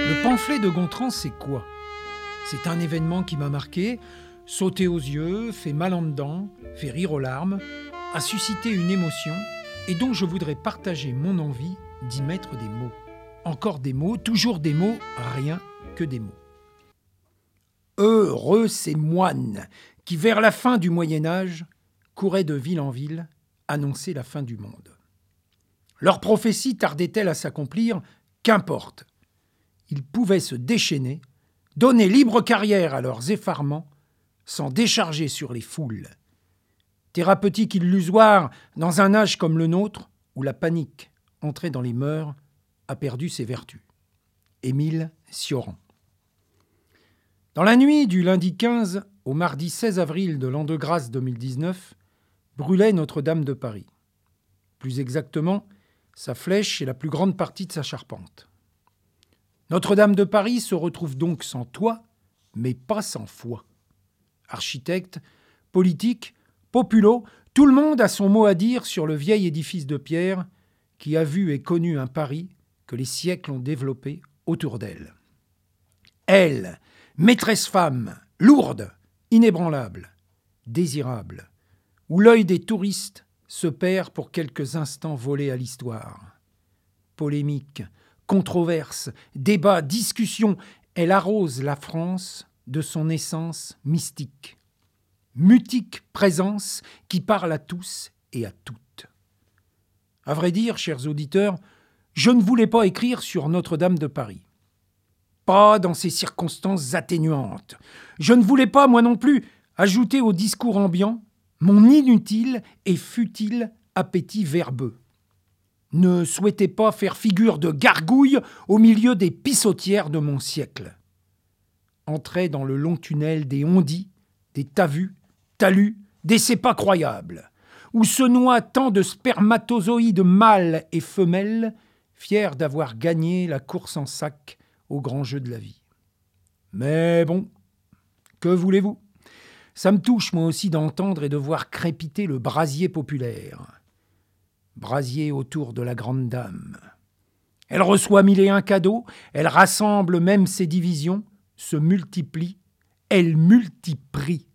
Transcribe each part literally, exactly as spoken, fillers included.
Le pamphlet de Gontran, c'est quoi? C'est un événement qui m'a marqué, sauté aux yeux, fait mal en dedans, fait rire aux larmes, a suscité une émotion et dont je voudrais partager mon envie d'y mettre des mots. Encore des mots, toujours des mots, rien que des mots. Heureux ces moines qui, vers la fin du Moyen-Âge, couraient de ville en ville, annoncer la fin du monde. Leur prophétie tardait-elle à s'accomplir? Qu'importe. Ils pouvaient se déchaîner, donner libre carrière à leurs effarements, s'en décharger sur les foules. Thérapeutique illusoire dans un âge comme le nôtre, où la panique, entrée dans les mœurs, a perdu ses vertus. Émile Cioran. Dans la nuit du lundi quinze au mardi seize avril de l'an de grâce deux mille dix-neuf, brûlait Notre-Dame de Paris. Plus exactement, sa flèche et la plus grande partie de sa charpente. Notre-Dame de Paris se retrouve donc sans toit, mais pas sans foi. Architecte, politique, populo, tout le monde a son mot à dire sur le vieil édifice de pierre qui a vu et connu un Paris que les siècles ont développé autour d'elle. Elle, maîtresse femme, lourde, inébranlable, désirable, où l'œil des touristes se perd pour quelques instants volés à l'histoire. Polémique, controverse, débat, discussion, elle arrose la France de son essence mystique. Mutique présence qui parle à tous et à toutes. À vrai dire, chers auditeurs, je ne voulais pas écrire sur Notre-Dame de Paris. Pas dans ces circonstances atténuantes. Je ne voulais pas, moi non plus, ajouter au discours ambiant mon inutile et futile appétit verbeux. Ne souhaitez pas faire figure de gargouille au milieu des pissotières de mon siècle. Entrer dans le long tunnel des ondits, des tavus, talus, des c'est pas croyables, où se noient tant de spermatozoïdes mâles et femelles, fiers d'avoir gagné la course en sac au grand jeu de la vie. Mais bon, que voulez-vous? Ça me touche moi aussi d'entendre et de voir crépiter le brasier populaire. Brasier autour de la grande dame. Elle reçoit mille et un cadeaux, elle rassemble même ses divisions, se multiplie, elle multiplie.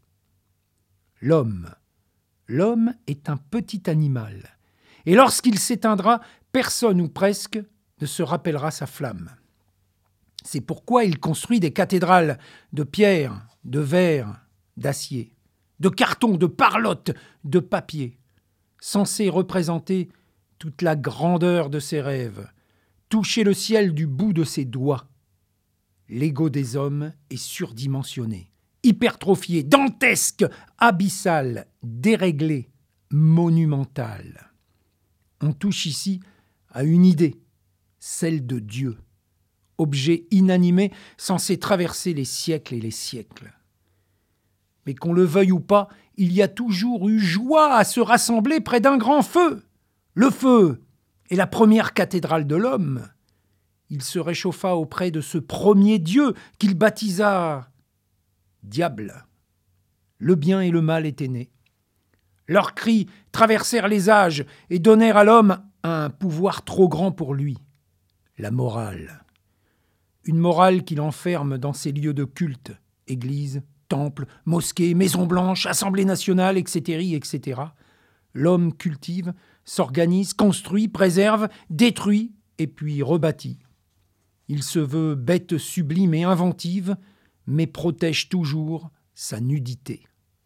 L'homme, l'homme est un petit animal, et lorsqu'il s'éteindra, personne ou presque ne se rappellera sa flamme. C'est pourquoi il construit des cathédrales de pierre, de verre, d'acier, de carton, de parlotte, de papier, censé représenter toute la grandeur de ses rêves, toucher le ciel du bout de ses doigts. L'ego des hommes est surdimensionné, hypertrophié, dantesque, abyssal, déréglé, monumental. On touche ici à une idée, celle de Dieu, objet inanimé censé traverser les siècles et les siècles. Mais qu'on le veuille ou pas, il y a toujours eu joie à se rassembler près d'un grand feu. Le feu est la première cathédrale de l'homme. Il se réchauffa auprès de ce premier Dieu qu'il baptisa Diable. Le bien et le mal étaient nés. Leurs cris traversèrent les âges et donnèrent à l'homme un pouvoir trop grand pour lui, la morale. Une morale qu'il enferme dans ses lieux de culte, églises, temples, mosquées, maisons blanches, assemblées nationales, et cetera, et cetera. L'homme cultive, s'organise, construit, préserve, détruit et puis rebâtit. Il se veut bête sublime et inventive, mais protège toujours sa nudité.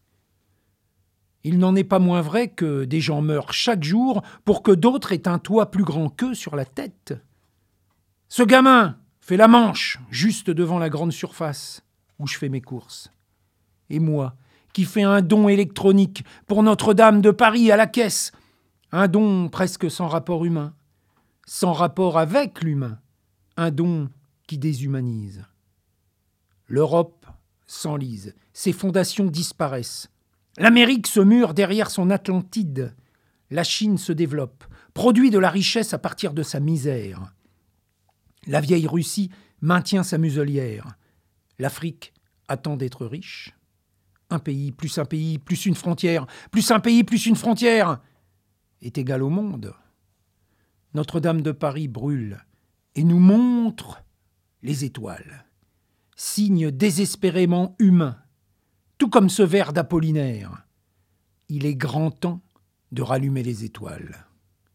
Il n'en est pas moins vrai que des gens meurent chaque jour pour que d'autres aient un toit plus grand qu'eux sur la tête. Ce gamin fait la manche juste devant la grande surface où je fais mes courses. Et moi, qui fais un don électronique pour Notre-Dame de Paris à la caisse, un don presque sans rapport humain, sans rapport avec l'humain, un don qui déshumanise. L'Europe s'enlise, ses fondations disparaissent. L'Amérique se mure derrière son Atlantide. La Chine se développe, produit de la richesse à partir de sa misère. La vieille Russie maintient sa muselière. L'Afrique attend d'être riche. Un pays, plus un pays, plus une frontière, plus un pays, plus une frontière est égal au monde. Notre-Dame de Paris brûle et nous montre les étoiles, signe désespérément humain, tout comme ce vers d'Apollinaire. Il est grand temps de rallumer les étoiles.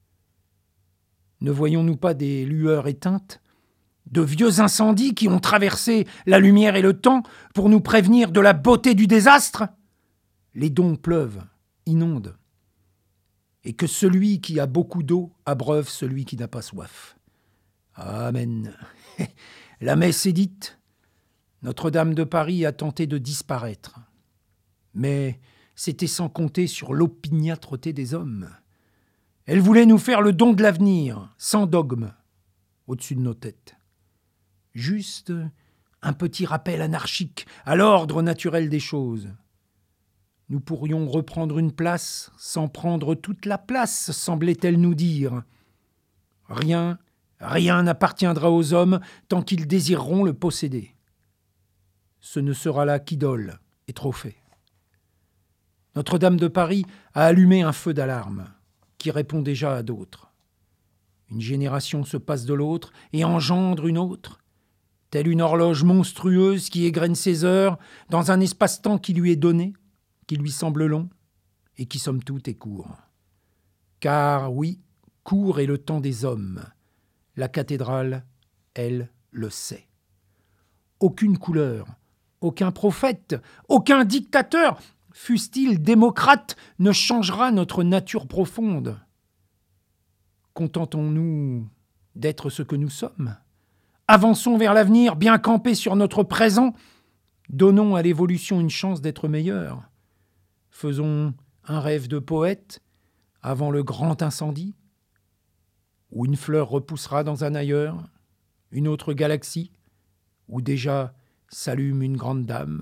Ne voyons-nous pas des lueurs éteintes, de vieux incendies qui ont traversé la lumière et le temps pour nous prévenir de la beauté du désastre ? Les dons pleuvent, inondent, et que celui qui a beaucoup d'eau abreuve celui qui n'a pas soif. Amen. La messe est dite. Notre-Dame de Paris a tenté de disparaître. Mais c'était sans compter sur l'opiniâtreté des hommes. Elle voulait nous faire le don de l'avenir, sans dogme, au-dessus de nos têtes. Juste un petit rappel anarchique à l'ordre naturel des choses. Nous pourrions reprendre une place sans prendre toute la place, semblait-elle nous dire. Rien, rien n'appartiendra aux hommes tant qu'ils désireront le posséder. Ce ne sera là qu'idole et trophée. Notre-Dame de Paris a allumé un feu d'alarme qui répond déjà à d'autres. Une génération se passe de l'autre et engendre une autre, telle une horloge monstrueuse qui égrène ses heures dans un espace-temps qui lui est donné, qui lui semble long et qui somme toute est court. Car oui, court est le temps des hommes. La cathédrale, elle, le sait. Aucune couleur, aucun prophète, aucun dictateur, fût-il démocrate, ne changera notre nature profonde. Contentons-nous d'être ce que nous sommes. Avançons vers l'avenir, bien campés sur notre présent. Donnons à l'évolution une chance d'être meilleure. Faisons un rêve de poète avant le grand incendie, où une fleur repoussera dans un ailleurs, une autre galaxie, où déjà s'allume une grande dame.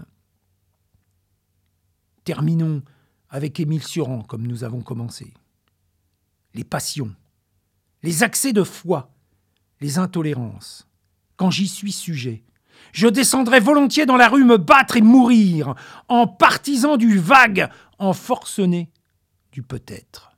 Terminons avec Émile Cioran comme nous avons commencé. Les passions, les accès de foi, les intolérances. Quand j'y suis sujet, je descendrai volontiers dans la rue me battre et mourir, en partisan du vague, en forcené du peut-être.